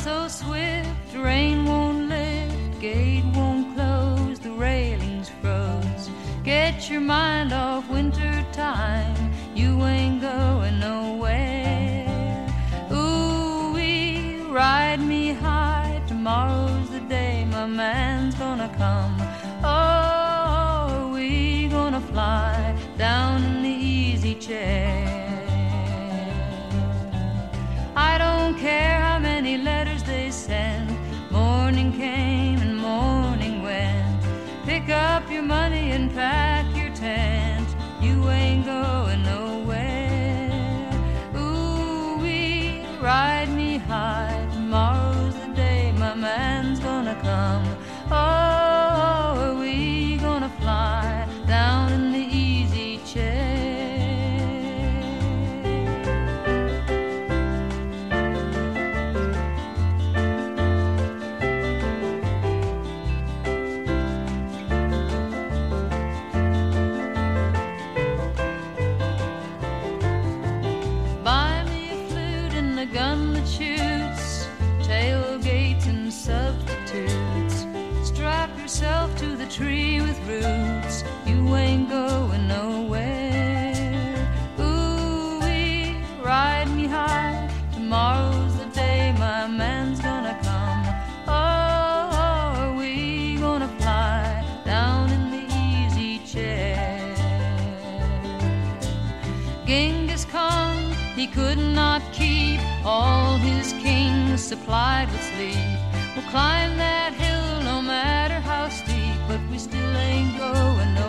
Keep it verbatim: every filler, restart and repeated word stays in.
so swift, rain won't lift, gate won't close, the railing's froze. Get your mind off winter time, you ain't going nowhere. Ooh-wee, ride me high, tomorrow's the day my man's gonna come. Oh, we gonna fly down in the easy chair. I don't care how many letters they sent, morning came and morning went. Pick up your money and pack your tent, you ain't going nowhere. Ooh-wee, ride me high, tomorrow's the day my man's gonna come. Oh, are we gonna fly down in the easy chair? Gun that shoots, tailgates and substitutes. Strap yourself to the tree with roots, you ain't going nowhere. Ooh-wee, ride me high, tomorrow's the day my man's gonna come. Oh, are we gonna fly down in the easy chair? Genghis Khan, he could not keep all his kings supplied with sleep. We'll climb that hill no matter how steep, but we still ain't going nowhere.